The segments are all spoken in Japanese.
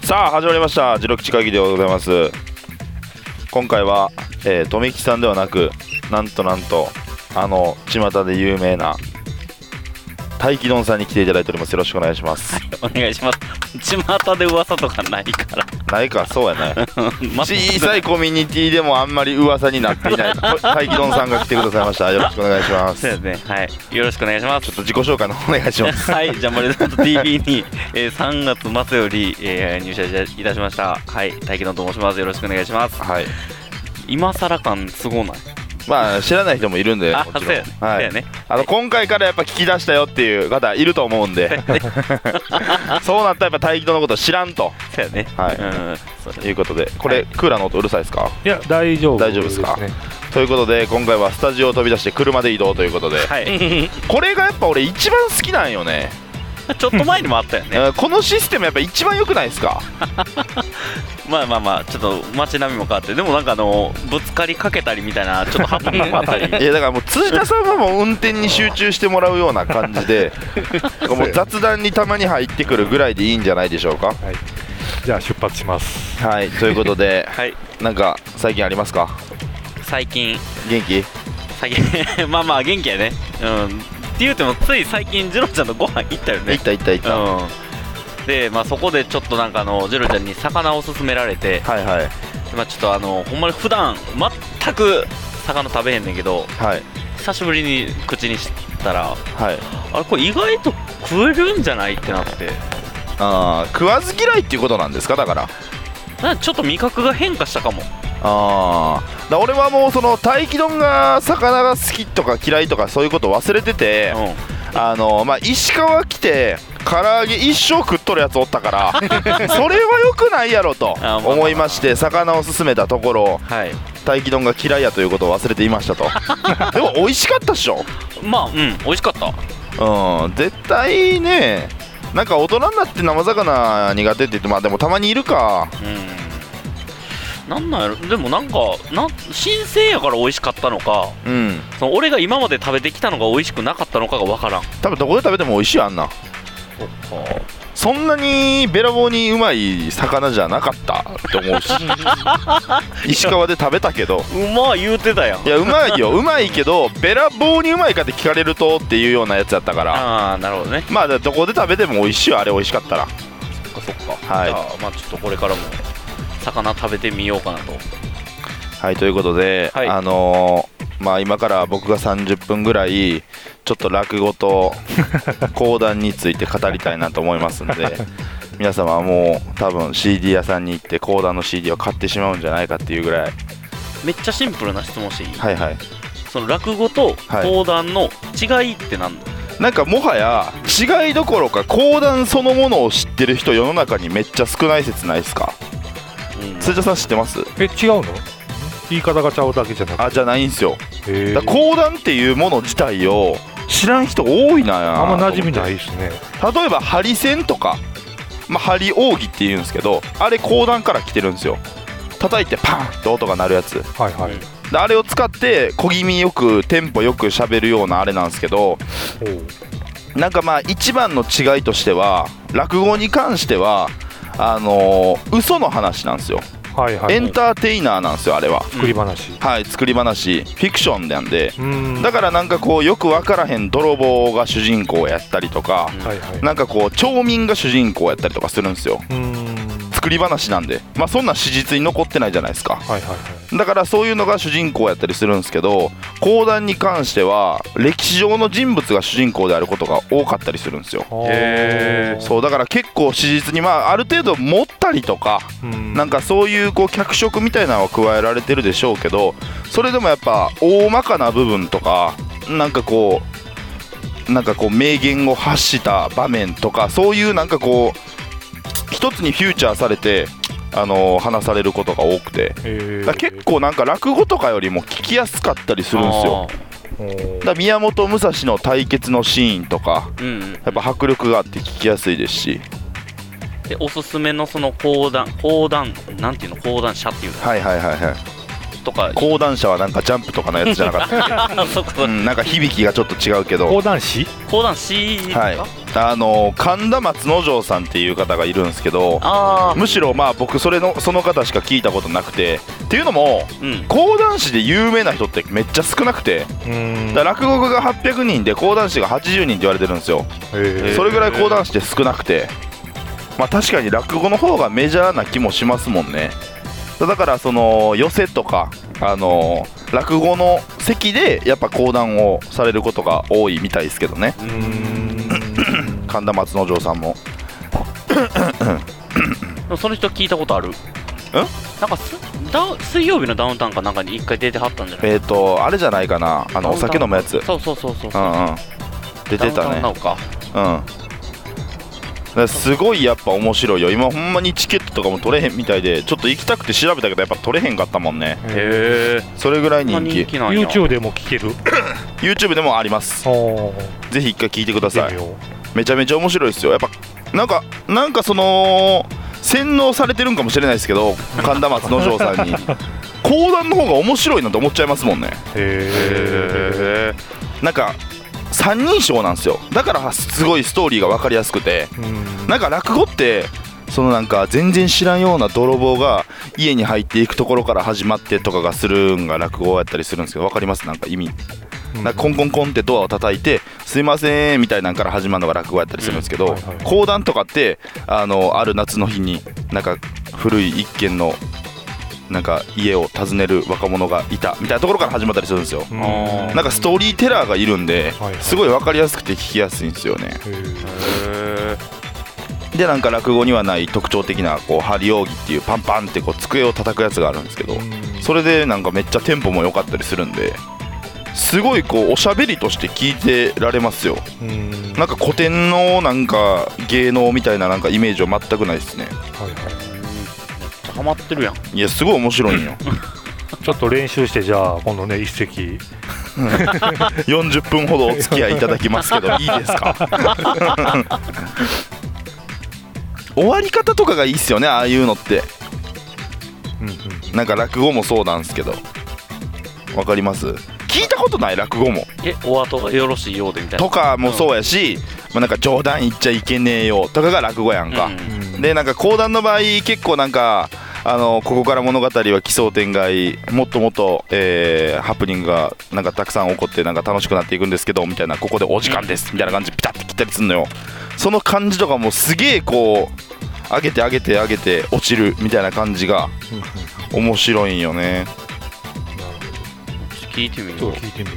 さあ始まりましたジロ吉会議でございます。今回は、富吉さんではなくなんと巷で有名な大気丼さんに来ていただいております。よろしくお願いします。 お願いします。巷で噂とかないから。 ないか、そうやね小さいコミュニティでもあんまり噂になっていない大気丼さんが来てくださいました。よろしくお願いします。 そうですね、はい、よろしくお願いします。 ちょっと自己紹介の方お願いしますはい、ジャンボリゾート TV に、3月末より、入社いたしました。はい、大気丼と申します。よろしくお願いします。 はい、 今更感すごない？ まあ知らない人もいるんで、もちろんそうやね、 はい、 そうやね。 今回からやっぱ聞き出したよっていう方いると思うんでそうなったらやっぱ大気丼のこと知らんと。 そうやね、 はい、ということで、これ、クーラーの音うるさいですか？ いや、大丈夫ですか？ということで今回はスタジオを飛び出して車で移動ということで、 はい、 これがやっぱ俺一番好きなんよね。 ちょっと前にもあったよねこのシステムやっぱ一番良くないですか？ まあちょっと街並みも変わって、でもなんかぶつかりかけたりみたいなちょっとハプニングもあったりいやだからもう辻田さんはもう運転に集中してもらうような感じでもう雑談にたまに入ってくるぐらいでいいんじゃないでしょうか。はい、 じゃあ出発します。 はい、ということで、 はい、 なんか最近ありますか？ 最近元気？ 最近まあ元気やね。って言うてもつい最近ジロちゃんとご飯行ったよね。 行った、 で、そこでちょっとなんかジロちゃんに魚を勧められて、 はいはい、 ちょっとほんまに普段全く魚食べへんねんけど、 はい、 久しぶりに口にしたら、 はい、 あれこれ意外と食えるんじゃないってなって。 食わず嫌いっていうことなんですか？だからちょっと味覚が変化したかも。 だ俺はもうその大気丼が魚が好きとか嫌いとかそういうこと忘れてて、石川来て唐揚げ一生食っとるやつおったからそれは良くないやろと思いまして魚を勧めたところ、 はい、 大気丼が嫌いやということを忘れていましたとでも美味しかったっしょ？ 美味しかった。 絶対ね、なんか大人になって生魚苦手って言ってでもたまにいるか。 なんなんやろ。でもなんか新鮮やから美味しかったのか、その俺が今まで食べてきたのが美味しくなかったのかが分からん。 多分どこで食べても美味しいよあんな。そんなにべらぼうにうまい魚じゃなかったって思うし石川で食べたけど言うてたやん。 いやうまいようまいけどべらぼうにうまいかって聞かれるとっていうようなやつやったから。 なるほどね。 どこで食べても美味しいよあれ。美味しかったら。 そっか。 はい、 ちょっとこれからも魚食べてみようかなと。 はい、ということで、はい、今から僕が30分ぐらいちょっと落語と講談について語りたいなと思いますので皆様はもう多分 CD 屋さんに行って講談の CD を買ってしまうんじゃないかっていうぐらい。 めっちゃシンプルな質問していい？ はいはい。 その落語と講談の違いって何だ？ なんかもはや違いどころか講談そのものを知ってる人世の中にめっちゃ少ない説ないですか？辻田さん知ってます？ 違うの？言い方がちゃうだけじゃなくて。 じゃないんすよ。講談っていうもの自体を知らん人多いなや。 あんま馴染みないですね。 例えば針線とか、針扇っていうんですけど、あれ講談から来てるんですよ。叩いてパンって音が鳴るやつ。 はいはい。 であれを使って小気味よくテンポよく喋るようなあれなんですけど、なんか一番の違いとしては落語に関しては嘘の話なんですよ。 はいはい、 エンターテイナーなんですよあれは。 作り話、 はい、作り話フィクションなんで、だからなんかこうよく分からへん泥棒が主人公やったりとか、なんかこう町民が主人公やったりとかするんですよ。作り話なんで、そんな史実に残ってないじゃないですか。だからそういうのが主人公やったりするんですけど、講談に関しては歴史上の人物が主人公であることが多かったりするんですよ。そうだから結構史実にある程度持ったりとか、なんかそういう脚色みたいなのは加えられてるでしょうけど、それでもやっぱ大まかな部分とかなんかこう名言を発した場面とか、そういうなんかこう一つにフューチャーされて話されることが多くて、だ結構なんか落語とかよりも聞きやすかったりするんですよ。だ宮本武蔵の対決のシーンとか、やっぱ迫力があって聞きやすいですし。 でおすすめのその講談なんていうの、講談社っていうの、 とか講談社はなんかジャンプとかのやつじゃなかったっけそこ、 なんか響きがちょっと違うけど講談師ですか、 はい、神田松之丞さんっていう方がいるんですけど、むしろまあ僕その方しか聞いたことなくて、っていうのも、講談師で有名な人ってめっちゃ少なくて、だから落語家が800人で講談師が80人って言われてるんですよ。それぐらい講談師って少なくて、まあ確かに落語の方がメジャーな気もしますもんね。だからその寄席とか落語の席でやっぱ講談をされることが多いみたいですけどね。神田松之丞さんもその人聞いたことある？なんか水曜日のダウンタウンかなんかに一回出てはったんじゃない？ あれじゃないかな、お酒飲むやつ。 そう出てたね。 ダウンタウンか。 すごいやっぱ面白いよ。今ほんまにチケットとかも取れへんみたいで、ちょっと行きたくて調べたけどやっぱ取れへんかったもんね。 へえ。 それぐらい人気。 YouTube でも聞ける YouTube でもあります。ぜひ一回聞いてください。めちゃめちゃ面白いですよ。やっぱなんかその洗脳されてるんかもしれないですけど、神田松之丞さんに講談の方が面白いなと思っちゃいますもんね。へえ。なんか三人称なんですよ。だからすごいストーリーが分かりやすくて、なんか落語ってそのなんか全然知らんような泥棒が家に入っていくところから始まってとかがするんが落語やったりするんですけど、分かります？なんか意味、なんかコンコンコンってドアを叩いてすいませんみたいなんから始まるのが落語やったりするんですけど、講談とかってある夏の日になんか古い一軒のなんか家を訪ねる若者がいたみたいなところから始まったりするんですよ。なんかストーリーテラーがいるんで、すごい分かりやすくて聞きやすいんですよね。でなんか落語にはない特徴的なこう張り扇っていうパンパンってこう机を叩くやつがあるんですけど、それでなんかめっちゃテンポも良かったりするんで、すごいこうおしゃべりとして聞いてられますよ。なんか古典のなんか芸能みたいななんかイメージは全くないですね。 ハマってるやん。 いやすごい面白いんよ。 ちょっと練習してじゃあ今度ね一席 40分ほどお付き合いいただきますけどいいですか？終わり方とかがいいっすよね、ああいうのって。なんか落語もそうなんですけど、わかります？聞いたことない落語もお後がよろしいようでみたいなとかもそうやし、なんか冗談言っちゃいけねえよとかが落語やんか。でなんか講談の場合結構なんかここから物語は奇想天外、もっともっと、ハプニングがなんかたくさん起こってなんか楽しくなっていくんですけどみたいな、ここでお時間ですみたいな感じでピタッて切ったりするのよ。その感じとかもすげえこう上げて上げて上げて落ちるみたいな感じが面白いんよね。 聞いてみよ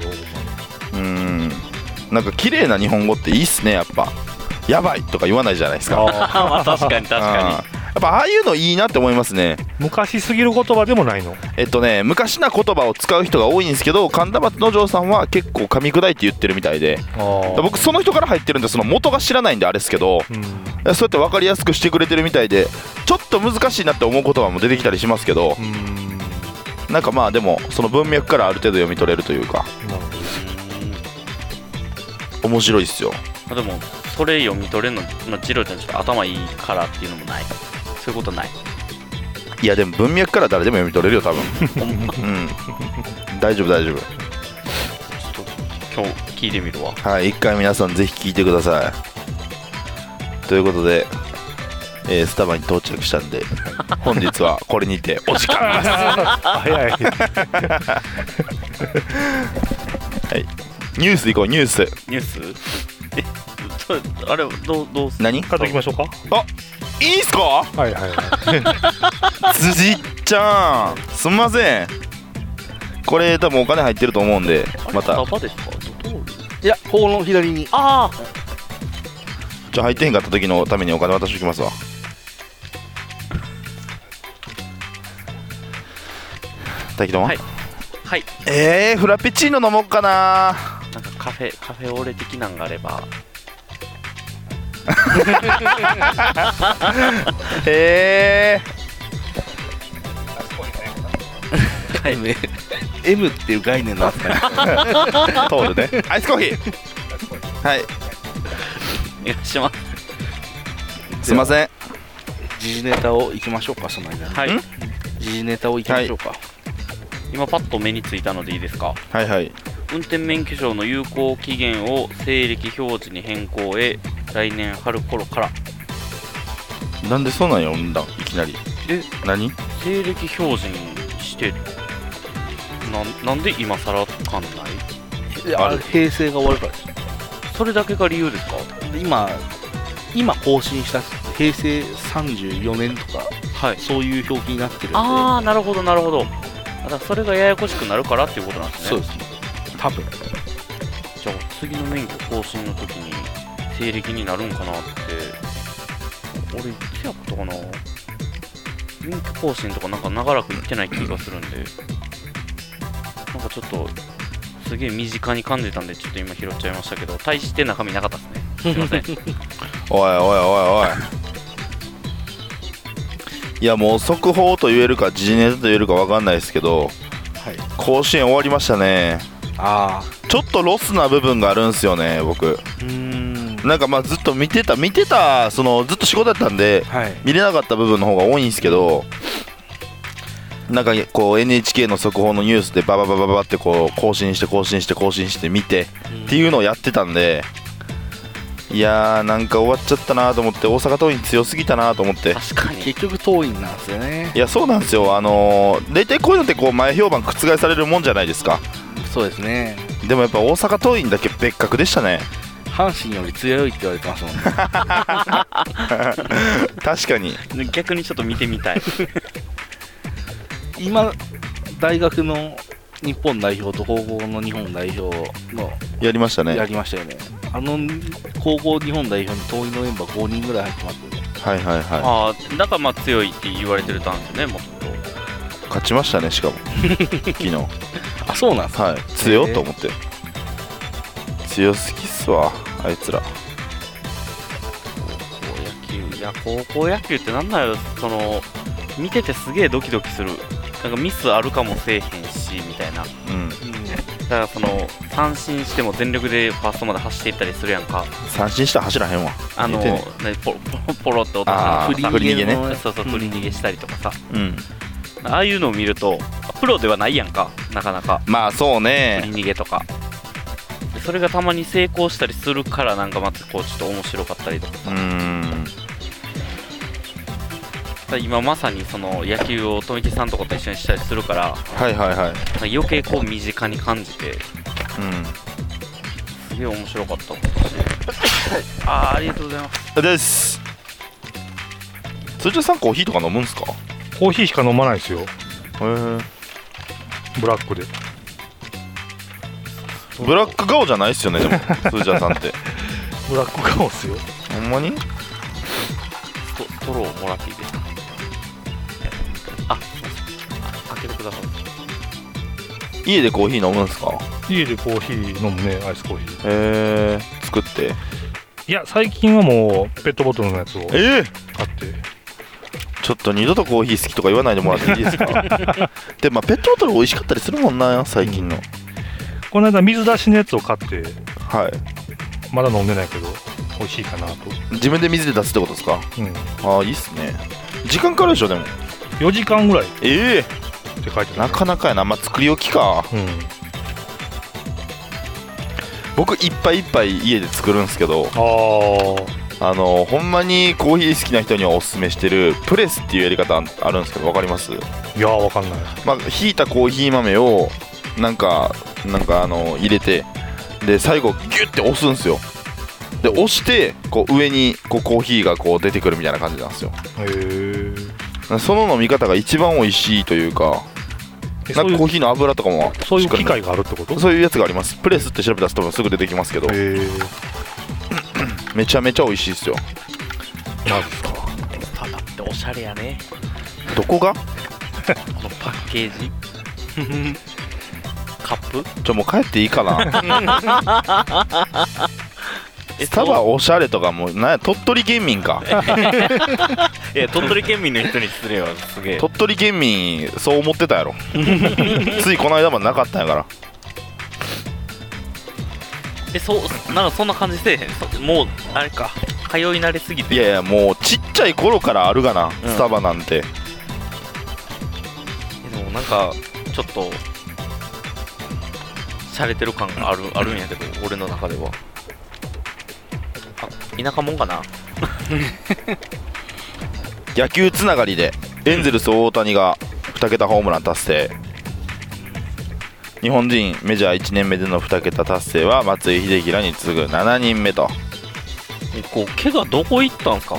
う。なんか綺麗な日本語っていいっすね。やっぱやばいとか言わないじゃないですか。 まあ確かに確かに。 やっぱああいうのいいなって思いますね。 昔すぎる言葉でもないの？ 昔な言葉を使う人が多いんですけど、神田松之丞さんは結構噛み砕いて言ってるみたいで、僕その人から入ってるんでその元が知らないんであれですけど、そうやって分かりやすくしてくれてるみたいで、ちょっと難しいなって思う言葉も出てきたりしますけど、なんかまあでもその文脈からある程度読み取れるというか、面白いっすよ。 でもそれ読み取れるのジローちゃんちょっと頭いいからっていうのもない？そういうことない？ いやでも文脈から誰でも読み取れるよ多分。大丈夫大丈夫。ちょっと今日聞いてみるわ。 はい、一回皆さんぜひ聞いてください。ということで、スタバに到着したんで本日はこれにてお時間です。 早い。 はい、ニュース行こう。ニュースあれどうす何買っていきましょうか。 あ、いいんすか？ はいはい辻ちゃんすんません、これ多分お金入ってると思うんで、また。 スタバですか？ いや、ここの左に。 ああ、 入ってへんかった時のためにお金渡しておきますわ。滝丼？ はいはい。 フラペチーノ飲もうかな。 なんかカフェオレ的なんがあれば。 M っていう概念なんですかね。 通るね。アイスコーヒー。はい。 お願いします。 すいません。 時事ネタをいきましょうか、その間に。 はい。 時事ネタをいきましょうか。 今パッと目についたのでいいですか。 はいはい。 運転免許証の有効期限を西暦表示に変更へ、来年春頃から。 なんでそんなん読んだんいきなり。何西暦表示にしてなんで今更かんない。 いや、平成が終わるからです。 それだけが理由ですか。 今更新した平成34年とか、はい、そういう表記になってるんで。 ああ、なるほどなるほど。だからそれがややこしくなるからっていうことなんですね。 そうですね、多分。 じゃあ次の免許更新の時に西暦になるんかなって。俺いつやったかな。免許更新とかなんか長らく行ってない気がするんで、なんかちょっとすげえ身近に感じたんで、ちょっと今拾っちゃいましたけど、大して中身なかったですね。すいません。 おいおいおいおい。いや、もう速報と言えるか時事ネタと言えるか分かんないですけど、はい、甲子園終わりましたね。ちょっとロスな部分があるんですよね、僕。なんかまあずっと見てたそのずっと仕事だったんで、はい、見れなかった部分の方が多いんですけど、なんかこう NHK の速報のニュースでバババババってこう更新して見てっていうのをやってたんで、いやーなんか終わっちゃったなと思って、大阪桐蔭強すぎたなと思って。 確かに結局桐蔭なんですよね。 いやそうなんですよ。大体こういうのってこう前評判覆されるもんじゃないですか。 そうですね。 でもやっぱ大阪桐蔭だけ別格でしたね。 阪神より強いって言われてますもんね。 確かに。 逆にちょっと見てみたい。 今大学の日本代表と高校の日本代表のやりましたね。 やりましたよね。高校日本代表に桐蔭のメンバー5人ぐらい入ってますよね。 はいはいはい。 ああ、だからまあ強いって言われてるたんですよね、もっと。 勝ちましたね、しかも昨日。 あ、そうなんですか。 はい、強っと思って。強すぎっすわあいつら。 高校野球ってなんだよ、見ててすげえドキドキする。なんかミスあるかもせえへんしみたいな。だから三振しても全力でファーストまで走っていったりするやんか。 三振したら走らへんわ。 ポロって落とした振り逃げね。 そうそう、振り逃げしたりとかさ。ああいうのを見るとプロではないやんか、なかなか。 まあそうね。 振り逃げとか。それがたまに成功したりするから、なんかまたこうちょっと面白かったりとかさ。今まさに野球を富木さんとかと一緒にしたりするから、 はいはいはい、 余計こう身近に感じて、すげえ面白かった。ありがとうございます。 です。通常さんコーヒーとか飲むんすか？ コーヒーしか飲まないですよ。ブラックで。 ブラック顔じゃないっすよね、でも通常さんって。 ブラック顔っすよ。 ほんまに？ ストローもらっていいですか？開けてください。 家でコーヒー飲むんすか？ 家でコーヒー飲むね、アイスコーヒー。 作って？ いや、最近はもうペットボトルのやつを買って、 ちょっと二度とコーヒー好きとか言わないでもらっていいですか？で、まあペットボトル美味しかったりするもんな、最近の。 この間水出しのやつを買って、 はい、 まだ飲んでないけど美味しいかなと。 自分で水で出すってことですか？ああ、いいっすね。時間かかるでしょ、でも。 4時間ぐらいって書いてた、ね、 なかなかやな。まあ作り置きか。僕いっぱいいっぱい家で作るんですけど、ほんまにコーヒー好きな人にはおすすめしてるプレスっていうやり方あるんですけど、分かります？ いやー、分かんない。 まあひいたコーヒー豆をなんか入れて、で最後ギュッて押すんですよ。で押してこう上にこうコーヒーがこう出てくるみたいな感じなんですよ。その飲み方が一番美味しいというか、なんかコーヒーの油とかもそういう機械があるってこと？ そういうやつがあります。プレスって調べ出すとすぐ出てきますけど、めちゃめちゃ美味しいですよ。 なんですか？ スタバっておしゃれやね。 どこが？ このパッケージカップ？ もう帰っていいかな。スタバおしゃれとかもなんや、鳥取県民か。 いや、鳥取県民の人に失礼はすげえ。 鳥取県民そう思ってたやろ。ついこの間までなかったんやから。 なんかそんな感じせえへん。もうあれか、通い慣れすぎて。 いやいや、もうちっちゃい頃からあるがな、スタバなんて。 でもなんかちょっと洒落てる感があるんやけど、俺の中では。田舎もんかな。 野球つながりでエンゼルス大谷が2桁ホームラン達成。日本人メジャー1年目での2桁達成は松井秀喜らに次ぐ7人目と。 こう怪我どこ行ったんすか？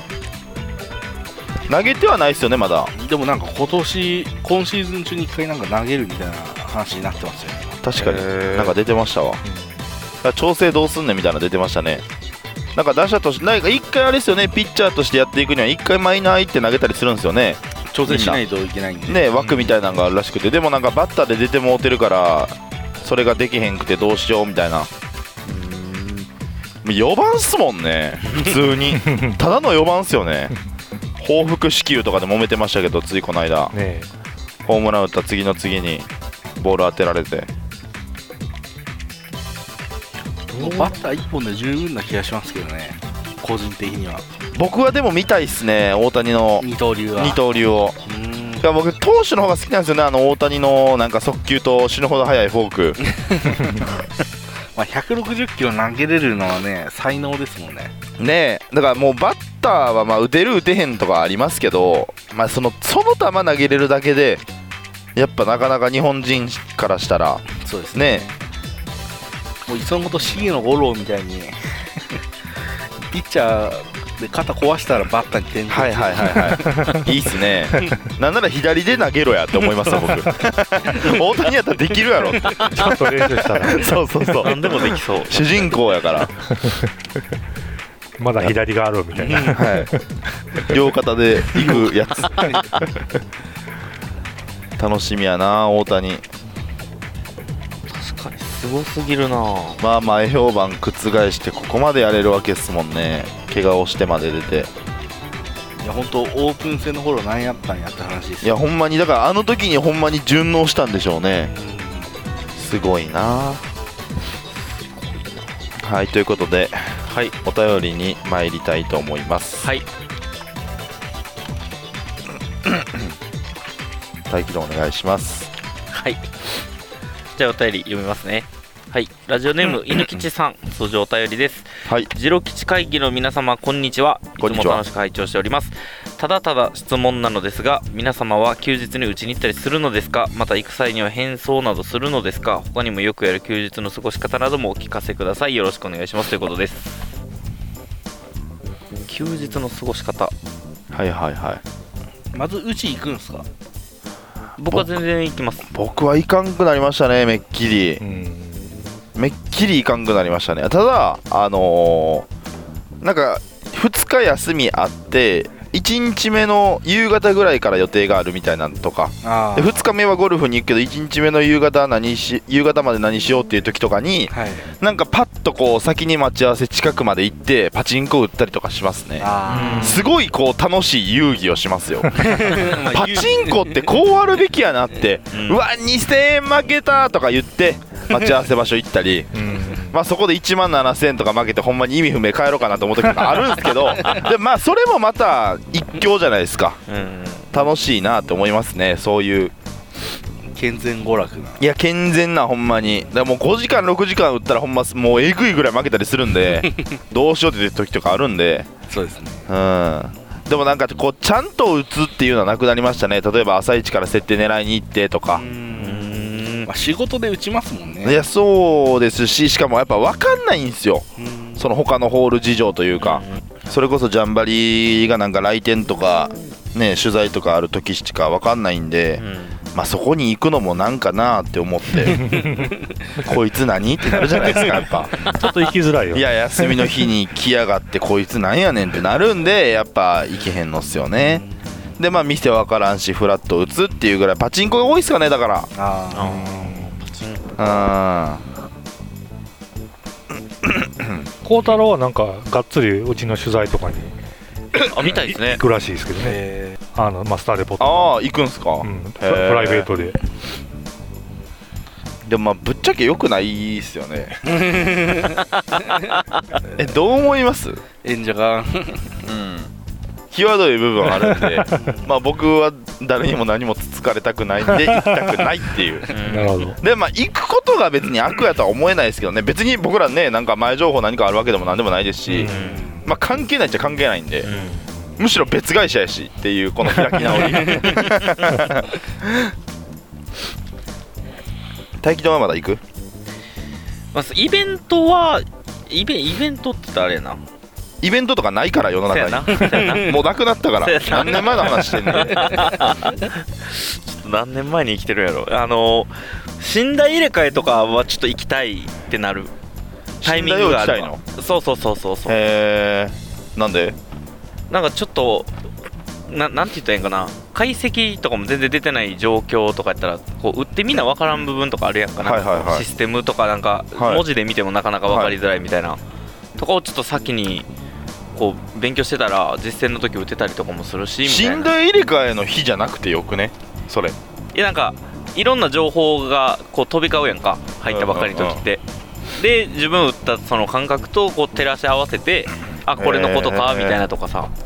投げてはないですよねまだ。 でもなんか今シーズン中に1回なんか投げるみたいな話になってますよね。 確かになんか出てましたわ。調整どうすんねんみたいな出てましたね。なんか打者としてなんか1回あれですよね、ピッチャーとしてやっていくには1回マイナー行って投げたりするんですよね。 調整しないといけないんでね、枠みたいなのがあるらしくて、でもなんかバッターで出てもうてるからそれができへんくてどうしようみたいな。4番っすもんね普通にただの4番っすよね。報復支給とかで揉めてましたけど、ついこの間、ね、ホームラン打った次の次にボール当てられて、 バッター1本で十分な気がしますけどね、個人的には。 僕はでも見たいっすね、大谷の二刀流を。僕投手の方が好きなんですよね、大谷のなんか速球と死ぬほど速いフォークまあ160キロ投げれるのはね才能ですもんね。 ねえ、だからもうバッターはまあ打てる打てへんとかありますけど、まあ、その球投げれるだけでやっぱなかなか日本人からしたらそうですね。もう磯本重野五郎みたいにピッチャーで肩壊したらバッターに点はいはいはいはいいいっすねなんなら左で投げろやって思いますよ僕大谷やったらできるやろってちょっと練習したらそうそうそう、 何でもできそう。 主人公やからまだ左があるみたいな、 はい、両肩で行くやつ楽しみやな大谷。 確かにすごすぎるな。 まあ前評判覆してここまでやれるわけですもんね、怪我をしてまで出て。 いや本当オープン戦の頃何やったんやって話です。 いやほんまにだからあの時にほんまに順応したんでしょうね。すごいな。はい、ということで、はい、お便りに参りたいと思います。 はい。 待機でお願いします。 はい。じゃあお便り読みますね。はい。ラジオネーム犬吉さん、通常お便りです。はい。ジロ吉会議の皆様こんにちは。いつも楽しく拝聴しております。ただただ質問なのですが、皆様は休日にうちに行ったりするのですか？また行く際には変装などするのですか？他にもよくやる休日の過ごし方などもお聞かせください。よろしくお願いしますということです。休日の過ごし方。 はいはいはい。 まずうち行くんですか？ 僕は全然行きます。 僕は行かんくなりましたね、めっきり。めっきり行かんくなりましたね。ただなんか2日休みあって1日目の夕方ぐらいから予定があるみたいなのとかで、2日目はゴルフに行くけど1日目の夕方まで何しようっていう時とかに、はい、なんかパッとこう先に待ち合わせ近くまで行ってパチンコ打ったりとかしますね。すごいこう楽しい遊戯をしますよパチンコってこうあるべきやなって、うわ2000円負けたとか言って待ち合わせ場所行ったり、まあそこで1万7000円とか負けてほんまに意味不明帰ろうかなと思う時とかあるんですけどでまあそれもまた一興じゃないですか。楽しいなと思いますね、そういう健全娯楽な。 いや健全なほんまに。だからもう5時間6時間打ったらほんまもうえぐいぐらい負けたりするんでどうしようって時とかあるんで。 そうですね。 でもなんかこうちゃんと打つっていうのはなくなりましたね。例えば朝一から設定狙いに行ってとか。 まあ、仕事で打ちますもんね。 いやそうですし、しかもやっぱ分かんないんですよ、その他のホール事情というか。それこそジャンバリがなんか来店とかね取材とかある時しか分かんないんで、まあそこに行くのもなんかなって思ってこいつ何ってなるじゃないですか。やっぱちょっと行きづらいよ。 いや休みの日に来やがってこいつなんやねんってなるんで、やっぱ行けへんのっすよね。でまあ店分からんしフラット打つっていうぐらいパチンコが多いっすかね。だから孝太郎はなんかがっつりうちの取材とかに見たいですね。 行くらしいですけどね。スターレポとか行くんすか、 プライベートで。 でもまあぶっちゃけ良くないっすよねどう思います？ 演者が際どい部分あるんでまあ僕は誰にも何もつつかれたくないんで行きたくないっていうなるほど。 でまあ行くことが別に悪やとは思えないですけどね。別に僕らねなんか前情報何かあるわけでも何でもないですし、まあ関係ないっちゃ関係ないんで、むしろ別会社やしっていうこの開き直り大気丼はまだ行く？ まずイベントはイベントって言ったらあれやな、 イベントとかないから世の中にもうなくなったから何年前の話してんねんちょっと何年前に生きてるやろ。寝台入れ替えとかはちょっと行きたいってなるタイミングがあるわ。 寝台を行きたいの？ そうへえ。なんで？ なんかちょっとなんて言ったらいいんかな、解析とかも全然出てない状況とかやったらこう打ってみんな分からん部分とかあるやんかな、 はいはいはい、 システムとかなんか文字で見てもなかなか分かりづらいみたいな、とかをちょっと先にこう勉強してたら実践の時打てたりとかもするしみたいな。 寝台入れ替えの日じゃなくてよくねそれ。 いやなんかいろんな情報がこう飛び交うやんか、入ったばっかりの時って、で自分打ったその感覚とこう照らし合わせて、あこれのことかみたいなとかさ、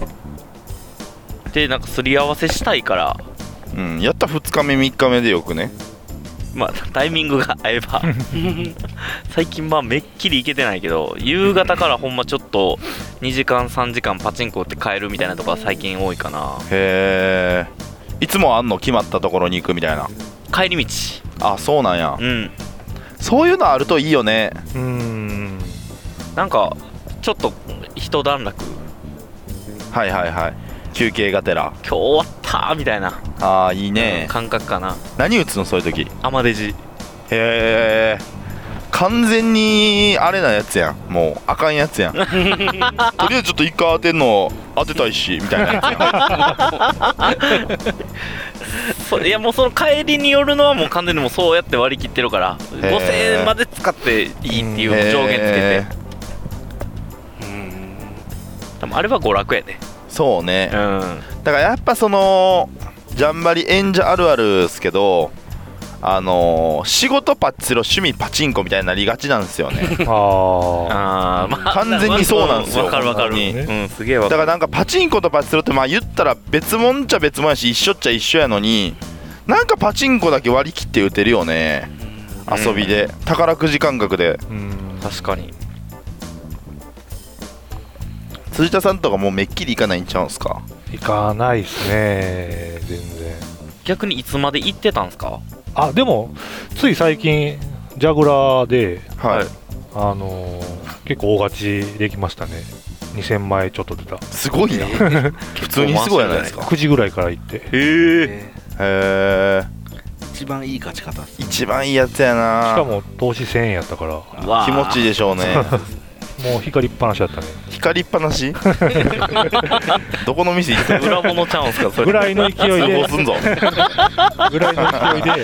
でなんかすり合わせしたいから、 やった2日目3日目でよくね。 まあタイミングが合えば最近まあめっきりいけてないけど、夕方からほんまちょっと2時間3時間パチンコ打って帰るみたいなとこは最近多いかな。 へえ。いつもあんの決まったところに行くみたいな？ 帰り道。 あ、そうなんや。そういうのあるといいよね。 なんかちょっと一段落、 はいはいはい、休憩がてら今日終わったーみたいな、 ああいいね、 感覚かな。 何打つのそういう時？ アマデジ。 へえ。完全にあれなやつやん、もうあかんやつやんとりあえずちょっと一回当てんの当てたいしみたいなやつやんいやもうその帰りによるのはもう完全にもうそうやって割り切ってるから、5000円まで使っていいっていう上限つけて、でもあれは娯楽やね。 そうね、だからやっぱそのジャンバリ演者あるあるですけど、仕事パチスロ趣味パチンコみたいになりがちなんですよねまあ、 完全にそうなんですよ。 わかるわかる、すげえわかる。 だからなんかパチンコとパチスロってまあ言ったら別物っちゃ別物やし一緒っちゃ一緒やのに、なんかパチンコだけ割り切って打てるよね、遊びで宝くじ感覚で。 確かに。 辻田さんとかもうめっきり行かないんちゃうんすか？ 行かないっすね全然。 逆にいつまで行ってたんすか？ あ、でもつい最近ジャグラーで、結構大勝ちできましたね。2000枚ちょっと出た。 すごいな普通にすごいじゃないですか。 9時ぐらいから行って。 へえ。 一番いい勝ち方です。 一番いいやつやな。 しかも投資1000円やったから気持ちいいでしょうねもう光りっぱなしだったね。 光りっぱなしどこの店行ってる？ 裏物ちゃうんすかそれ？ ぐらいの勢いでどうすんぞぐらいの勢いで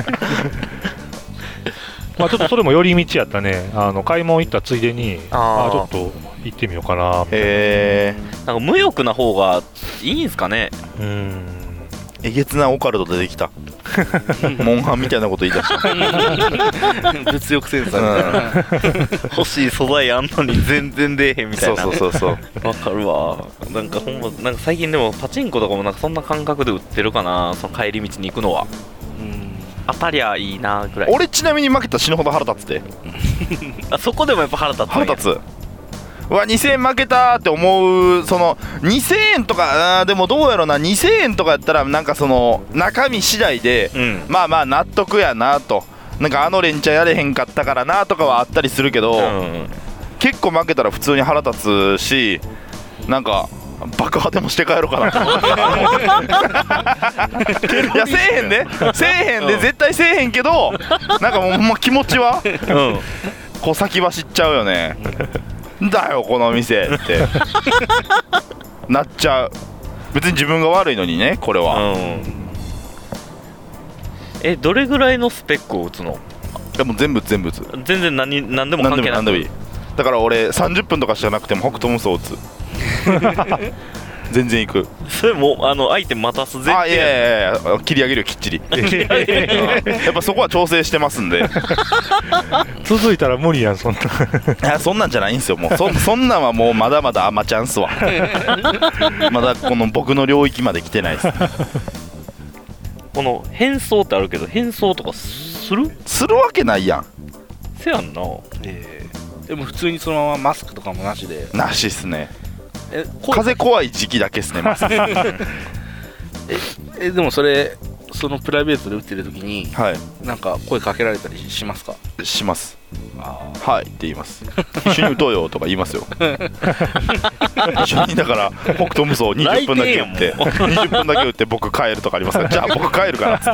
まあちょっとそれも寄り道やったね。買い物行ったついでにちょっと行ってみようかなみたいな。 なんか無欲な方がいいんすかね。 えげつなオカルト出てきたモンハンみたいなこと言い出した物欲センサーみたいな欲しい素材あんのに全然出えへんみたいな。 そうわかるわ。なんかほんまなんか最近でもパチンコとかもなんかそんな感覚で売ってるかな、その帰り道に行くのは。当たりゃいいなぐらい。 俺ちなみに負けたら死ぬほど腹立つでそこでもやっぱ腹立つ。 腹立つ。うわ2000円負けたって思う。その2000円とかでもどうやろな、2000円とかやったらなんかその中身次第で、まあまあ納得やなと、なんか連チャンやれへんかったからなとかはあったりするけど、結構負けたら普通に腹立つし、なんか爆破でもして帰ろうかなと思っていやせえへんで絶対せえへんけど、なんかもうほんま気持ちは、こう先走っちゃうよねだよこの店ってなっちゃう。別に自分が悪いのにねこれは、 どれぐらいのスペックを打つの？ でも全部全然何でも関係ない。 だから俺30分とかじゃなくても北斗無双打つ全然行く。 それも相手待たす前提。 あ、いや切り上げるよきっちりやっぱそこは調整してますんで続いたら無理やんそんな。 いやそんなんじゃないんですよ。もうそんなんはもうまだまだアマチャンスはまだこの僕の領域まで来てないです。 この変装ってあるけど、変装とかするわけないやん。 せやんな。 でも普通にそのままマスクとかもなしで。 なしっすね。風怖い時期だけっすねマスクでもそのプライベートで打ってる時に、 はい、 なんか声かけられたりしますか？ します。はいって言います。一緒に打とうよとか言いますよ一緒にだから北斗無双20分だけ打って20分だけ打って僕帰るとかありますからじゃあ僕帰るからっつ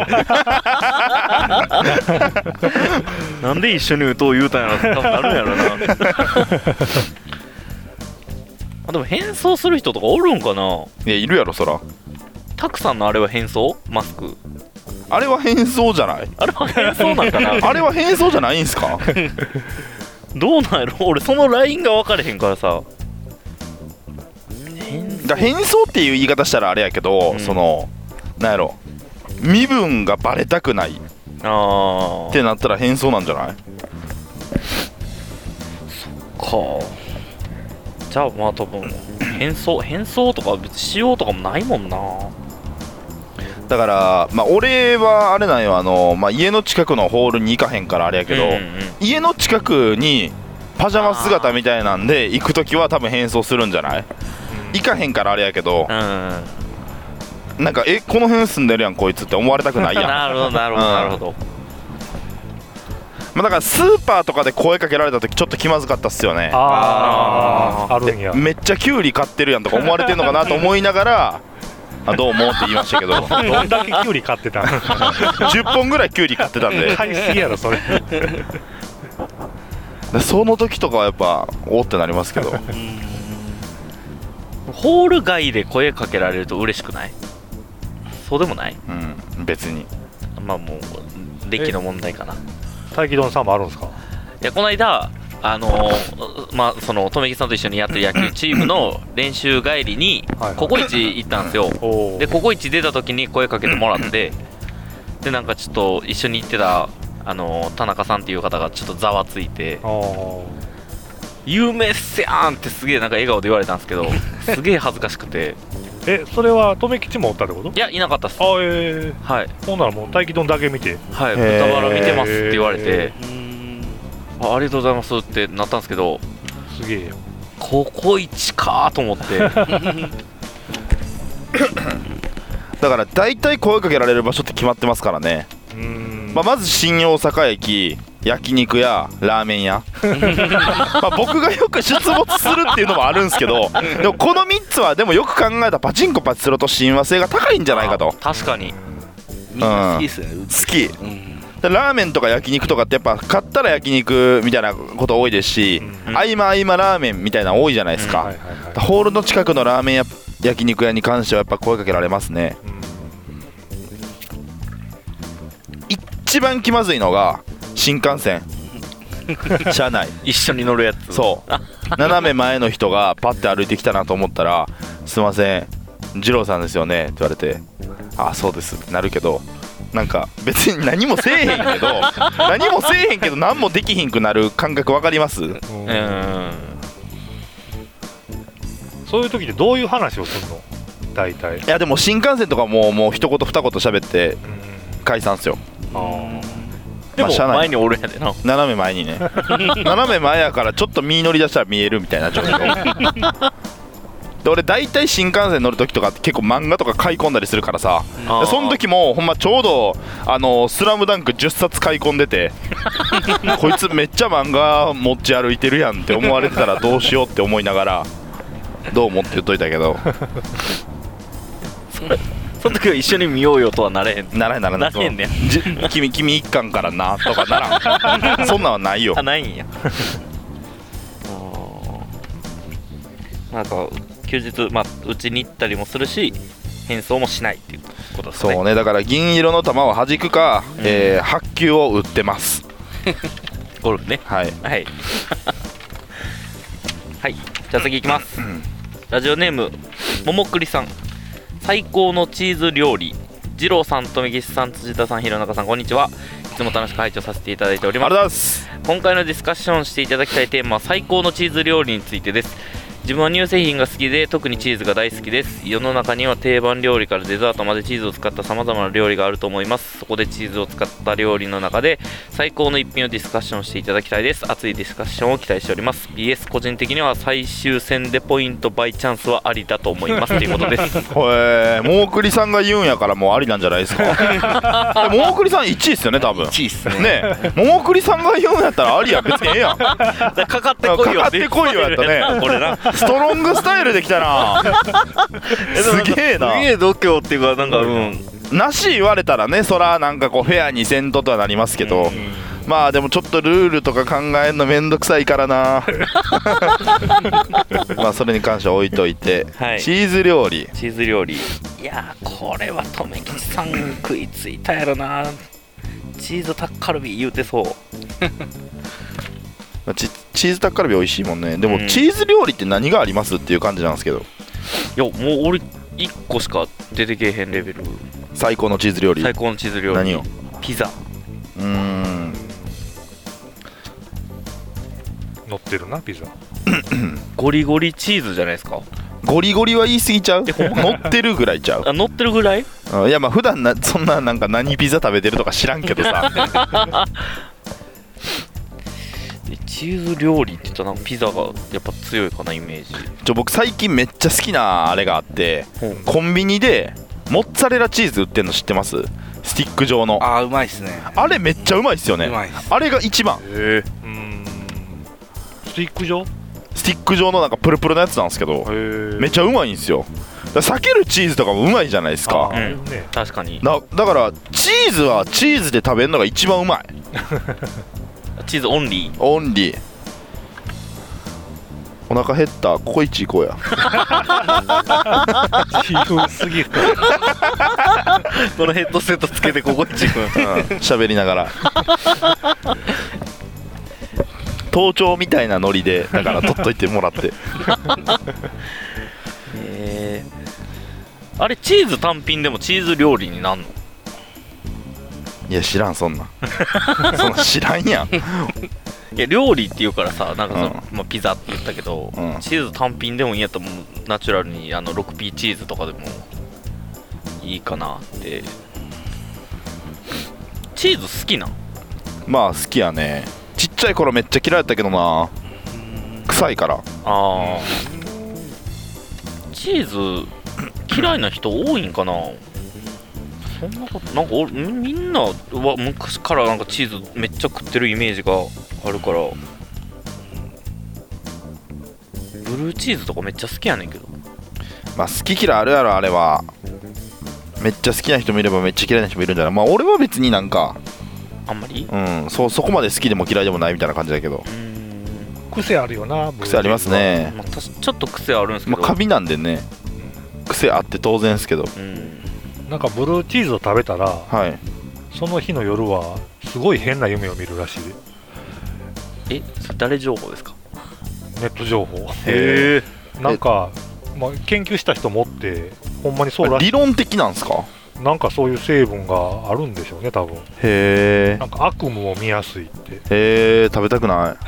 ってなんで一緒に打とう言うたんやろって多分なるんやろなでも変装する人とかおるんかな。 いやいるやろそら。 たくさんのあれは変装マスク。 あれは変装じゃない？ あれは変装なんかなあれは変装じゃないんすかどうなんやろ。俺そのラインが分かれへんからさ。 変装っていう言い方したらあれやけど、そのなんやろ身分がバレたくないってなったら変装なんじゃない？ そっか。じゃあまあ多分変装とか別にしようとかもないもんな。 だからまあ俺はあれなんよまあ、家の近くのホールに行かへんからあれやけど、家の近くにパジャマ姿みたいなんで行くときは多分変装するんじゃない？行かへんからあれやけど、なんかこの辺住んでるやんこいつって思われたくないやんなるほどなるほど、 まあ、だからスーパーとかで声かけられた時ちょっと気まずかったっすよね。 あるんや。 めっちゃキュウリ買ってるやんとか思われてんのかなと思いながらどうもって言いましたけどどんだけキュウリ買ってたん 10本ぐらいキュウリ買ってたんで買いすぎやろそれその時とかはやっぱおってなりますけどホール外で声かけられると嬉しくない？そうでもない？ 別にまあもう出来の問題かな。 大気丼さんもあるんですか？ いやこの間まあその留木さんと一緒にやってる野球チームの練習帰りにココイチ行ったんですよでココイチ出た時に声かけてもらってでなんかちょっと一緒に行ってた田中さんっていう方がちょっとざわついて有名っすやんってすげえなんか笑顔で言われたんですけどすげえ恥ずかしくてそれは留吉もおったってこと？ いやいなかったっす。 はい。ほんならもう大気丼だけ見てはい豚バラ見てますって言われてありがとうございますってなったんですけどすげえよココイチかと思ってだから大体声かけられる場所って決まってますからね。まあ、まず新大阪駅焼肉屋ラーメン屋まあ僕がよく出没するっていうのもあるんですけどでもこの3つはでもよく考えたらパチンコパチスロと親和性が高いんじゃないかと。 確かにみんな好きっすよね、 好き、ラーメンとか焼肉とかってやっぱ買ったら焼肉みたいなこと多いですし、合間ラーメンみたいなの多いじゃないですか、ホールの近くのラーメンや焼肉屋に関してはやっぱ声かけられますね。一番気まずいのが新幹線車内一緒に乗るやつ。 そう斜め前の人がパッて歩いてきたなと思ったらすいません二郎さんですよねって言われてあそうですってなるけどなんか別に何もせえへんけど何もできひんくなる感覚わかります？ そういう時ってどういう話をするの大体？ いやでも新幹線とかもう一言二言喋って解散っすよ。 でも前におるんやでな。 斜め前にね斜め前やからちょっと身乗り出したら見えるみたいな状況で俺大体新幹線乗る時とかって結構漫画とか買い込んだりするからさその時もほんまちょうどスラムダンク10冊買い込んでてこいつめっちゃ漫画持ち歩いてるやんって思われてたらどうしようって思いながらどう思って言っといたけどその時は一緒に見ようよとはなれへんならへんねん君一巻からなとかならんそんなんはないよ。 ないんやなんか休日まあうちに行ったりもするし変装もしないっていうことですね。 そうねだから銀色の球を弾くか、白球を打ってますゴルフね。 はいはいはい、じゃあ次いきます、ラジオネームももくりさん、最高のチーズ料理。二郎さん、富岸さん、辻田さん、弘中さん、こんにちは。いつも楽しく拝聴させていただいております。 ありがとうございます。 今回のディスカッションしていただきたいテーマは最高のチーズ料理についてです。自分は乳製品が好きで、特にチーズが大好きです。世の中には定番料理からデザートまでチーズを使った様々な料理があると思います。そこでチーズを使った料理の中で最高の一品をディスカッションしていただきたいです。熱いディスカッションを期待しております。 PS 個人的には最終戦でポイントバイチャンスはありだと思いますということですももくりさんが言うんやからもうありなんじゃないですか。ももくりさん1位っすよね、多分。 1位っすね。 ねえ、ももくりさんが言うんやったらありや、別にええやん。 かかってこいよ、 かかってこいよやったね。 これなストロングスタイルできたな。すげえな。 すげえ度胸っていうか、なんかなし言われたらね、そらなんかこうフェアにせんととはなりますけど、まあでもちょっとルールとか考えるのめんどくさいからな。まあそれに関しては置いといて、 はい、 チーズ料理。 チーズ料理、いやー、これは留吉さん食いついたやろな。チーズタッカルビ言うてそう。 チーズタッカルビ美味しいもんね。でもチーズ料理って何がありますっていう感じなんですけど。 いや、もう俺1個しか出てけえへんレベル。 最高のチーズ料理。 最高のチーズ料理。 何を？ ピザ。 乗ってるな、ピザ。 ゴリゴリチーズじゃないですか。 ゴリゴリは言い過ぎちゃう？乗ってるぐらいちゃう？ あ、乗ってるぐらい？ いや、まあ普段そんななんか何ピザ食べてるとか知らんけどさ。 チーズ料理って言ったらピザがやっぱ強いかな、イメージ。 僕最近めっちゃ好きなあれがあって、コンビニでモッツァレラチーズ売ってんの知ってます？スティック状の。 あー、うまいっすね。 あれめっちゃうまいっすよね。 うまいっす。 あれが一番。 スティック状？ スティック状のなんかプルプルのやつなんですけど、めっちゃうまいんですよ。だから避けるチーズとかもうまいじゃないですか。 確かに。 だからチーズはチーズで食べるのが一番うまい。 チーズオンリー。 オンリー。お腹減った、ココイチ行こうや。 自由すぎる。 このヘッドセットつけてココイチ行く。 喋りながら。盗聴みたいなノリでだから取っといてもらって。 あれチーズ単品でもチーズ料理になんの？ いや知らん、そんなそんな知らんやん。 いや料理っていうからさ、なんかその、まあ、ピザって言ったけど、チーズ単品でもいいんやったらもうナチュラルに6P チーズとかでもいいかなって。チーズ好きなん？ まあ好きやね。ちっちゃい頃めっちゃ嫌いだったけどな、臭いから。 あチーズ嫌いな人多いんかな。そんなことなんかみんなは昔からなんかチーズめっちゃ食ってるイメージがあるから。ブルーチーズとかめっちゃ好きやねんけど。 まあ好き嫌いあるやろ、あれは。めっちゃ好きな人もいればめっちゃ嫌いな人もいるんじゃない。まあ俺は別になんかあんまりそこまで好きでも嫌いでもないみたいな感じだけど。 癖あるよな。 癖ありますね。 まあ、ちょっと癖あるんですけど、 まあ、カビなんでね、癖あって当然ですけど、 なんかブルーチーズを食べたら、 はい、 その日の夜はすごい変な夢を見るらしい。 誰情報ですか？ ネット情報。 へえ。なんか、まあ、研究した人もってほんまにそうらしい。 理論的なんですか？ なんかそういう成分があるんでしょうね、多分。 へえ。 なんか悪夢を見やすいって。 へえ、食べたくない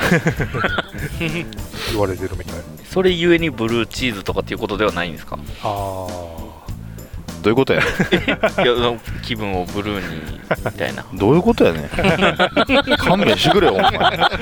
言われてるみたい。 それゆえにブルーチーズとかっていうことではないんですか？ ああ。 どういうことやねん。 いや気分をブルーにみたいな。 どういうことやねん。勘弁してくれよ、お前。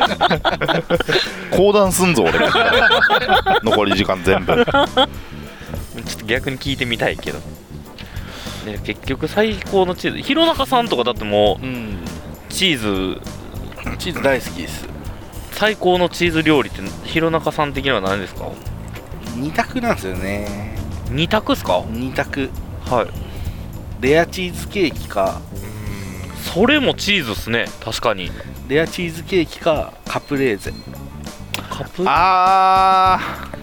講談すんぞ、俺。残り時間全部。 ちょっと逆に聞いてみたいけど。ね、結局最高のチーズ、弘中さんとかだってもう、チーズ大好きです。 最高のチーズ料理って弘中さん的には何ですか ？2択なんですよね。 2択っすか ？2択。 はい。 レアチーズケーキか。 それもチーズっすね、確かに。 レアチーズケーキかカプレーゼ。 カプ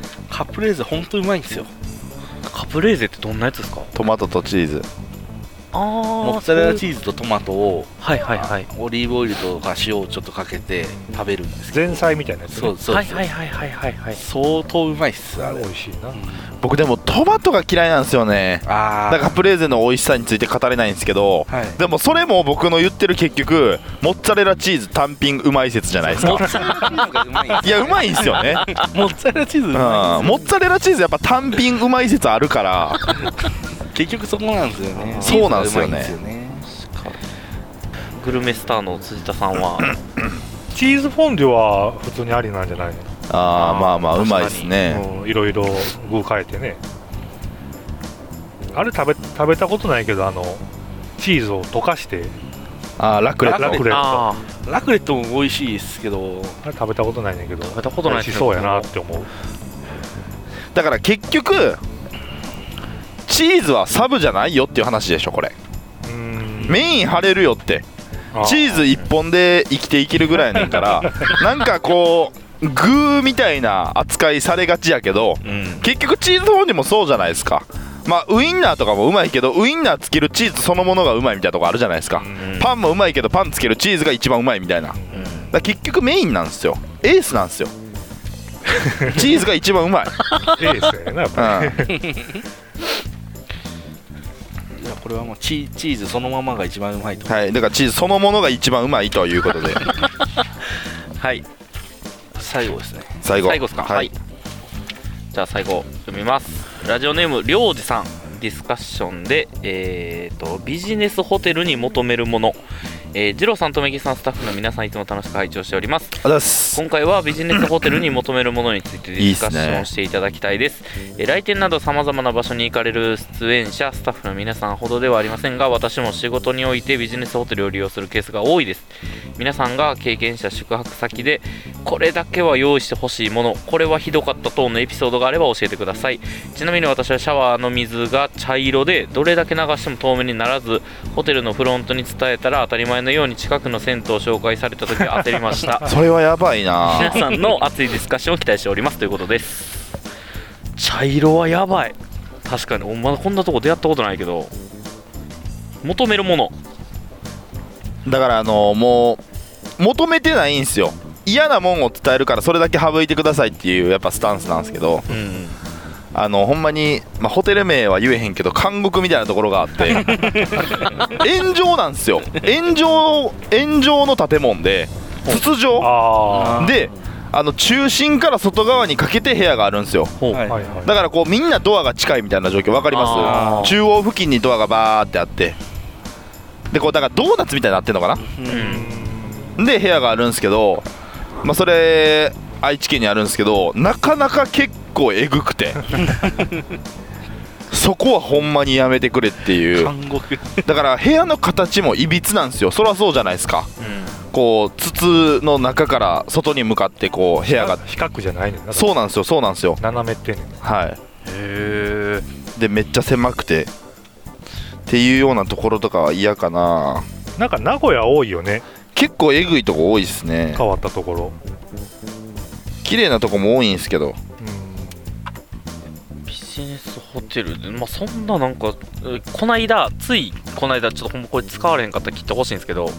レーゼほんとうまいんですよ。 カプレーゼってどんなやつですか？ トマトとチーズ。 モッツァレラチーズとトマトをはいはいはい、 オリーブオイルとか塩をちょっとかけて食べるんですけど、 前菜みたいなやつ、ね、 そうそうはいはいはいはいはいはい、 相当うまいっす。あれ美味しいな、 僕でもトマトが嫌いなんですよね。 あだからカプレーゼの美味しさについて語れないんですけど、 はい、 でもそれも僕の言ってる結局モッツァレラチーズ単品うまい説じゃないですか。 モッツァレラチーズがうまい。 いやうまいんですよね。 モッツァレラチーズうまい、 モッツァレラチーズやっぱ単品うまい説あるから結局そこなんですよね。 そうなんですよね。 グルメスターの辻田さんはチーズフォンデュは普通にありなんじゃないの？ まあまあうまいですね。 いろいろ具変えてね。あれ食べたことないけど、チーズを溶かしてラクレットラクレットラクレットも美味しいですけど、 あれ食べたことないねんけど、 食べたことない美味しそうやなって思う。 だから結局チーズはサブじゃないよっていう話でしょこれ。メイン張れるよって。チーズ1本で生きていけるぐらいやねんからなんかこう具みたいな扱いされがちやけど、結局チーズフォンデュもそうじゃないですか。まあウインナーとかもうまいけどウインナーつけるチーズそのものがうまいみたいなとこあるじゃないですか。パンもうまいけどパンつけるチーズが一番うまいみたいな。だから結局メインなんですよ。エースなんですよ。チーズが一番うまい。 エースやなやっぱり。 いやこれはもうチーズそのままが一番うまいと。 はい、だからチーズそのものが一番うまいということではい、 最後ですね。 最後ですか。はい、じゃあ最後読みます。ラジオネームりょうじさん、ディスカッションでビジネスホテルに求めるもの。ジローさんとめぎさん、スタッフの皆さんいつも楽しく拝聴しております。今回はビジネスホテルに求めるものについてディスカッションしていただきたいです。来店などさまざまな場所に行かれる出演者、スタッフの皆さんほどではありませんが、私も仕事においてビジネスホテルを利用するケースが多いです。皆さんが経験した宿泊先でこれだけは用意してほしいもの、これはひどかった等のエピソードがあれば教えてください。ちなみに私はシャワーの水が茶色でどれだけ流しても透明にならず、ホテルのフロントに伝えたら当たり前のように近くの銭湯を紹介された時は焦りましたそれはやばいな。 皆さんの熱いディスカッションを期待しておりますということです。茶色はやばい。確かにまだこんなとこ出会ったことないけど、求めるものだからもう求めてないんですよ。嫌なもんを伝えるからそれだけ省いてくださいっていうやっぱスタンスなんですけど、ほんまに、ホテル名は言えへんけど監獄みたいなところがあって炎上なんですよ。炎上の建物で筒状で中心から外側にかけて部屋があるんですよ。だからこうみんなドアが近いみたいな状況分かります？中央付近にドアがバーってあって、でこうだからドーナツみたいになってんのかな、で部屋があるんですけど、それ愛知県にあるんですけど、なかなか結構えぐくてそこはほんまにやめてくれっていう。だから部屋の形もいびつなんですよ。そりゃそうじゃないですか、こう筒の中から外に向かってこう部屋が四角じゃないねんな。 そうなんですよ、そうなんですよ。 斜めってね。 はい。でめっちゃ狭くてっていうようなところとかは嫌かな。 なんか名古屋多いよね。 結構えぐいとこ多いですね。 変わったところ。 綺麗なとこも多いんですけど。 ビジネスホテルで、そんななんかこないだちょっとほんまこれ使われへんかったら切ってほしいんですけど、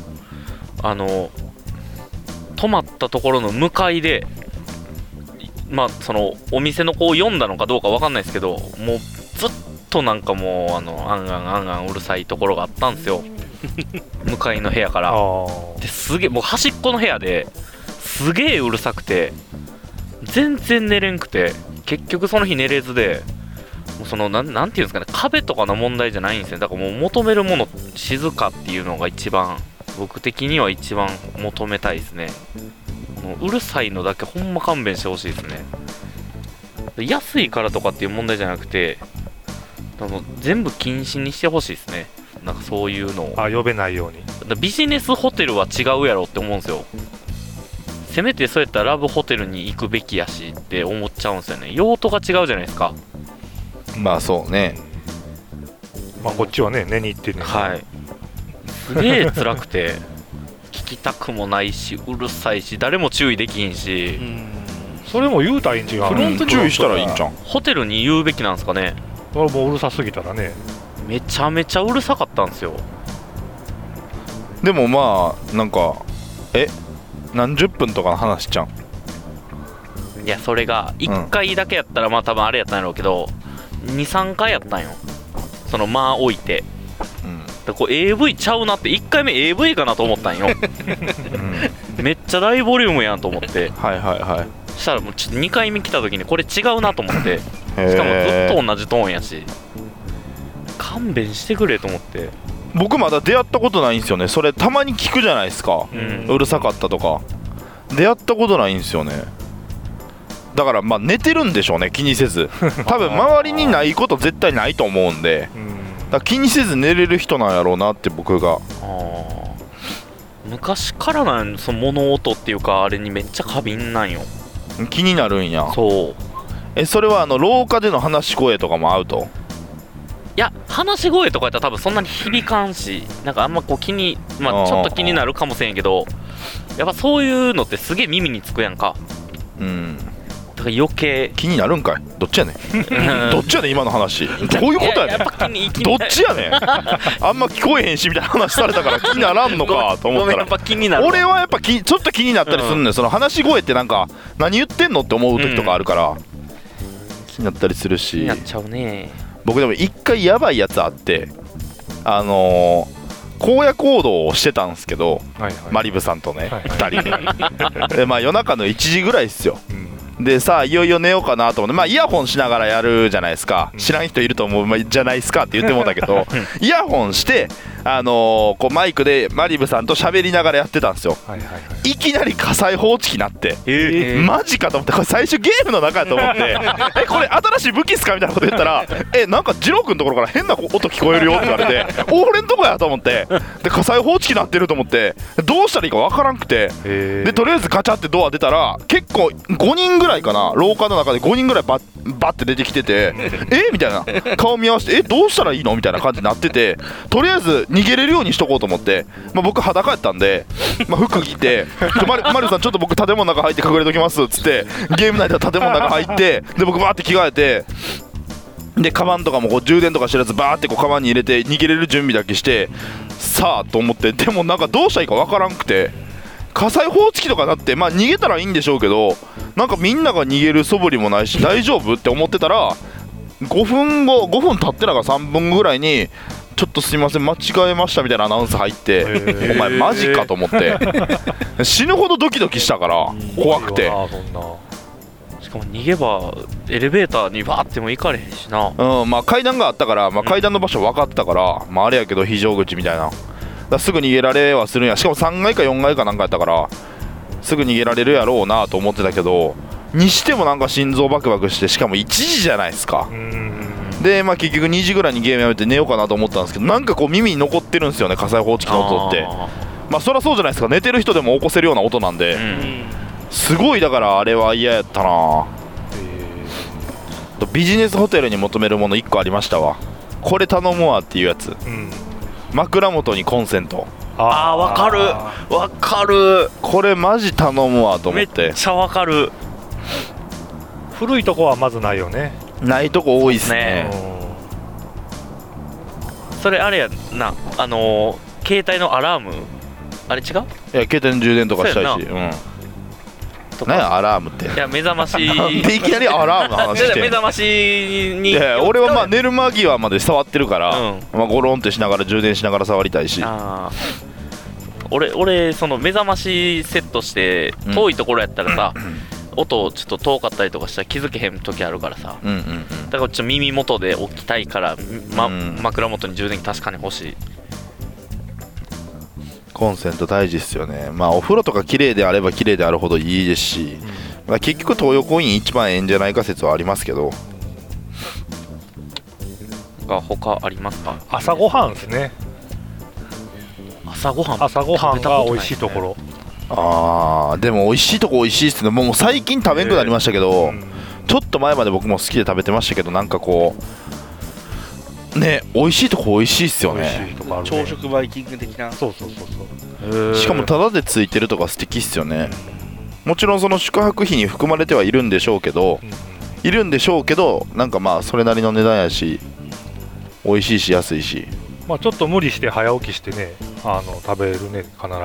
泊まったところの向かいで、そのお店の子を読んだのかどうか分かんないですけど、もうずっとなんかもうあんがんうるさいところがあったんですよ向かいの部屋からですげえもう端っこの部屋ですげえうるさくて全然寝れんくて、結局その日寝れずで、もうそのなんていうんですかね、壁とかの問題じゃないんですね。だからもう求めるもの静かっていうのが一番僕的には一番求めたいですね。もううるさいのだけほんま勘弁してほしいですね。安いからとかっていう問題じゃなくて、全部禁止にしてほしいですね。なんかそういうのを呼べないように。 ビジネスホテルは違うやろって思うんですよ。せめてそうやったらラブホテルに行くべきやしって思っちゃうんですよね。用途が違うじゃないですか。 そうね。 こっちはね寝に行ってね。 はい。すげえ辛くて聞きたくもないし、うるさいし、誰も注意できひんし。 それも言うたらいいん違う。 フロント注意したらいいんじゃん。 ホテルに言うべきなんですかね。 もううるさすぎたらね。 めちゃめちゃうるさかったんですよ。 でもまあなんか何十分とかの話じゃん。 いやそれが1回だけやったらまあ多分あれやったんやろうけど、2,3 回やったんよ、その間置いて。でこう AV ちゃうなって、1回目 AV かなと思ったんよ、めっちゃ大ボリュームやんと思って。 はいはいはい。 そしたらもうちょっと2回目来た時にこれ違うなと思って、しかもずっと同じトーンやし、勘弁してくれと思って。 僕まだ出会ったことないんですよね。それたまに聞くじゃないですか、うるさかったとか。出会ったことないんですよね。だからまあ寝てるんでしょうね、気にせず。多分周りにないこと絶対ないと思うんで、だから気にせず寝れる人なんやろうなって僕が。 昔からなんその物音っていうかあれにめっちゃ過敏なんよ。 気になるんや。 そう。 それは廊下での話し声とかもアウト？ いや話し声とかやったら多分そんなに響かんし、なんかあんまこう気に、まあちょっと気になるかもしれんけど、やっぱそういうのってすげえ耳につくやんか。だから余計気になるんかい。どっちやねんどっちやねん今の話。どういうことやねん。どっちやねんあんま聞こえへんしみたいな話されたから気にならんのかと思ったら、 やっぱ気になる。 俺はやっぱちょっと気になったりするんだよ、その話し声ってなんか何言ってんのって思う時とかあるから、気になったりするし。 気になっちゃうね。僕でも一回やばいやつあって、荒野行動をしてたんですけど、マリブさんとね、2人でまあ夜中の1時ぐらいっすよ、でさあいよいよ寝ようかなと思って、まあイヤホンしながらやるじゃないですか。知らん人いると思う、じゃないですかって言ってもうたけどイヤホンしてこうマイクでマリブさんと喋りながらやってたんですよ。いきなり火災報知器なって、マジかと思って、これ最初ゲームの中やと思ってこれ新しい武器っすかみたいなこと言ったらなんかジロー君のところから変な音聞こえるよって言われて俺んとこやと思って、で火災報知器なってると思ってどうしたらいいかわからんくて、でとりあえずガチャってドア出たら結構5人ぐらいかな、廊下の中で5人ぐらいバッて出てきててみたいな顔見合わせてどうしたらいいのみたいな感じになってて、とりあえず逃げれるようにしとこうと思って、まあ、僕裸やったんで、まあ、服着てマリさんちょっと僕建物の中入って隠れときますっつってゲーム内では建物の中入ってで僕バーって着替えて、でカバンとかもこう充電とかしてるやつバーってこうカバンに入れて逃げれる準備だけしてさあと思って、でもなんかどうしたらいいかわからんくて、火災報知器とかなって、まあ逃げたらいいんでしょうけど、なんかみんなが逃げる素振りもないし大丈夫って思ってたら5分経ってなんか3分ぐらいにちょっとすいません間違えましたみたいなアナウンス入って、お前マジかと思って死ぬほどドキドキしたから怖くて。 しかも逃げばエレベーターにバーっても行かれへんしな。 まあ階段があったから、まあ、階段の場所分かってたから、まああれやけど非常口みたいな、だからすぐ逃げられはするんや。しかも3階か4階かなんかやったからすぐ逃げられるやろうなと思ってたけど、にしてもなんか心臓バクバクして、しかも1時じゃないですか。でまあ結局2時ぐらいにゲームやめて寝ようかなと思ったんですけど、なんかこう耳に残ってるんですよね、火災報知器の音って。まあそりゃそうじゃないですか、寝てる人でも起こせるような音なんで、すごい。だからあれは嫌やったな。ビジネスホテルに求めるもの1個ありましたわ。これ頼むわっていうやつ、枕元にコンセント。 わかるわかる、 これマジ頼むわと思って。 めっちゃわかる。 古いとこはまずないよね。 ないとこ多いっすね。 それあれやな、携帯のアラームあれ違う？いや携帯の充電とかしたいし。何やアラームって。 いや目覚ましでいきなりアラームの話して目覚ましに。いや俺はまあ寝る間際まで触ってるから、まあゴロンってしながら充電しながら触りたいし。 俺その目覚ましセットして遠いところやったらさ、音ちょっと遠かったりとかしたら気づけへん時あるからさ、だからちょっと耳元で起きたいから、枕元に充電器確かに欲しい。 コンセント大事っすよね。まあお風呂とか綺麗であれば綺麗であるほどいいですし、まあ、結局東横イン一番ええんじゃないか説はありますけど。 他ありますか？ 朝ごはんですね。 朝ごはんが美味しいところ。 でも美味しいとこ美味しいっすね。もう最近食べんくなりましたけど、ちょっと前まで僕も好きで食べてましたけど、なんかこうね、美味しいとこ美味しいっすよね。 朝食バイキング的な。 そうしかもタダでついてるとか素敵っすよね。もちろんその宿泊費に含まれてはいるんでしょうけど、なんかまあそれなりの値段やし、 美味しいし安いし、 まあちょっと無理して早起きしてね食べるね必ず。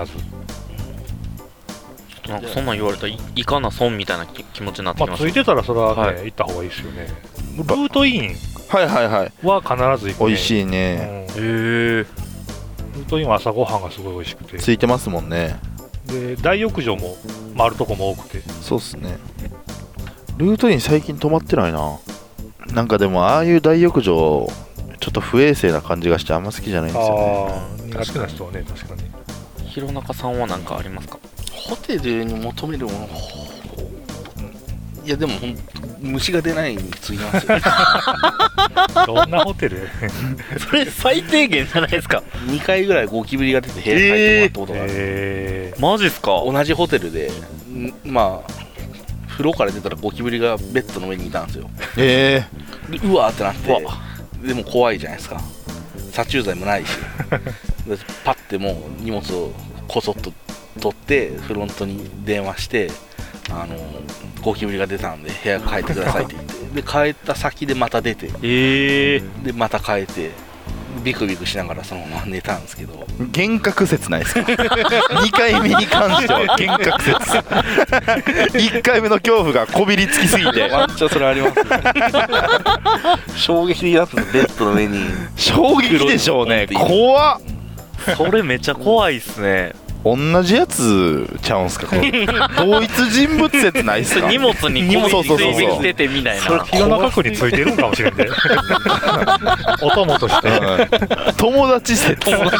なんかそんなん言われたらいかな損みたいな気持ちになってきまあます。 ついてたらそれはね、 はい行った方がいいですよね。ルートインはいはいはい、 は必ず行くね。 美味しいね、 へえ。 ルートインは朝ごはんがすごい美味しくて、 ついてますもんね。 で大浴場も回るとこも多くて。 そうっすね。ルートイン最近泊まってないな。なんかでもああいう大浴場ちょっと不衛生な感じがしてあんま好きじゃないんですよね。 苦手な人はね確かに。 弘中さんは何かありますか？ ホテルに求めるもの、いやでも虫が出ないにつきますよ。 どんなホテル？ それ最低限じゃないですか。 2回ぐらいゴキブリが出て部屋に入ってもらったことがある。 マジっすか？ 同じホテルでまあ風呂から出たらゴキブリがベッドの上にいたんですよ。 でうわーってなって、でも怖いじゃないですか。殺虫剤もないしでパッてもう荷物をこそっと取ってフロントに電話してゴキブリが出たんで部屋帰ってくださいって言ってで帰った先でまた出て、でまた帰ってビクビクしながらそのまま寝たんですけど、 幻覚説ないですか？2回目に関しては幻覚説。1回目の恐怖がこびりつきすぎてワンチャンそれありますね。衝撃的だったんですベッドの上に。 衝撃でしょうね。怖っ。 それめっちゃ怖いっすね。 同じやつちゃうんすか？これ同一人物説ないっすか？ 荷物にこびりついてきててみたいな。 それ弘中区についてるんかもしれんで。お供として、 友達説。 まあ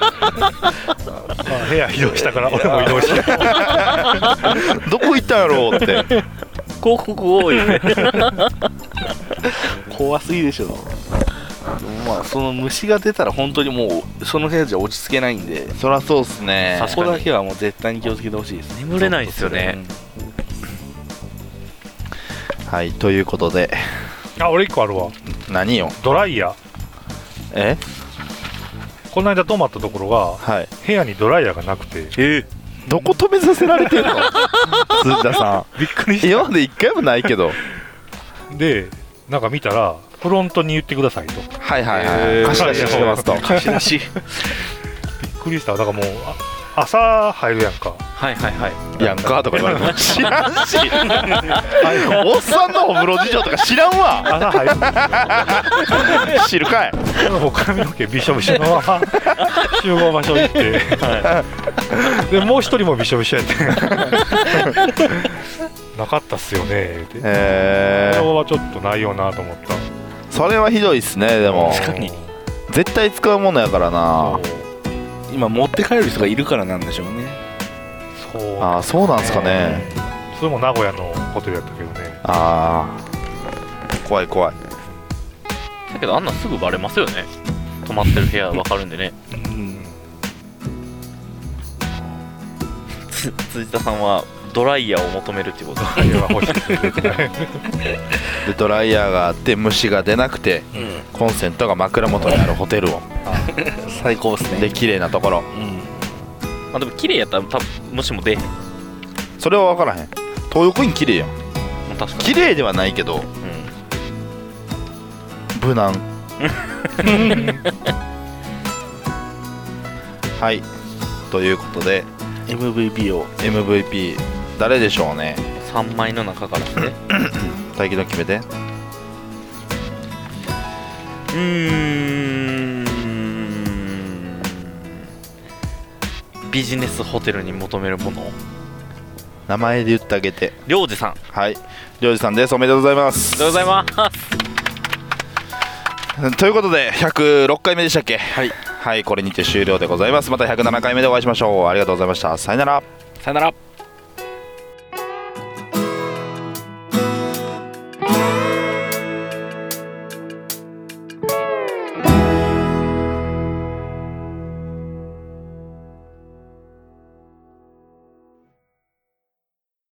部屋移動したから俺も移動して。 どこ行ったんやろうって。 広告多いね。 怖すぎでしょ。まあその虫が出たら本当にもうその部屋じゃ落ち着けないんで、 そらそうっすね。 そこだけはもう絶対に気をつけてほしいですね。 眠れないですよね。 はい、ということで。 俺1個あるわ。 何よ？ ドライヤー。 え？ この間泊まったところが、 はい、 部屋にドライヤーがなくて。 どこ止めさせられてんの？鈴田さん。 びっくりした。 今まで1回もないけど。 でなんか見たらフロントに言ってくださいと。 はいはいはい。貸し出ししてますと。 貸し出し。 びっくりした。だからもう朝入るやんか。 はいはいはい。 やんかとか言われても知らんし。おっさんのお風呂事情とか知らんわ。 朝入るんですよ。 知るかい。 もう髪の毛びしょびしょのまま集合場所行って、でもう一人もびしょびしょやって。なかったっすよねって。これはちょっとないよなと思った。 それはひどいっすね。でも確かに絶対使うものやからな。 今持って帰る人がいるからなんでしょうね。 ああ、そうなんですかね。 それも名古屋のホテルやったけどね。 ああ、怖い怖い。 だけどあんなすぐバレますよね。泊まってる部屋分かるんでね。辻田さんはドライヤーを求めるってこと。 ドライヤーが欲しくてでドライヤーがあって虫が出なくて、コンセントが枕元にあるホテルを。 最高ですね。 で綺麗なところ。 まあでも綺麗やったら多分虫も出へん。 それは分からへん。東横イン綺麗やん。 確かに綺麗ではないけど、無難。はい、ということで MVP 誰でしょうね。 3枚の中からね。 大輝の決めて。 ビジネスホテルに求めるもの。 名前で言ってあげて。 りょうじさん。 はい、りょうじさんです。おめでとうございます。 おめでとうございます。 ということで106回目でしたっけ。 はい、 はい、これにて終了でございます。また107回目でお会いしましょう。ありがとうございました。さよなら。 さよなら。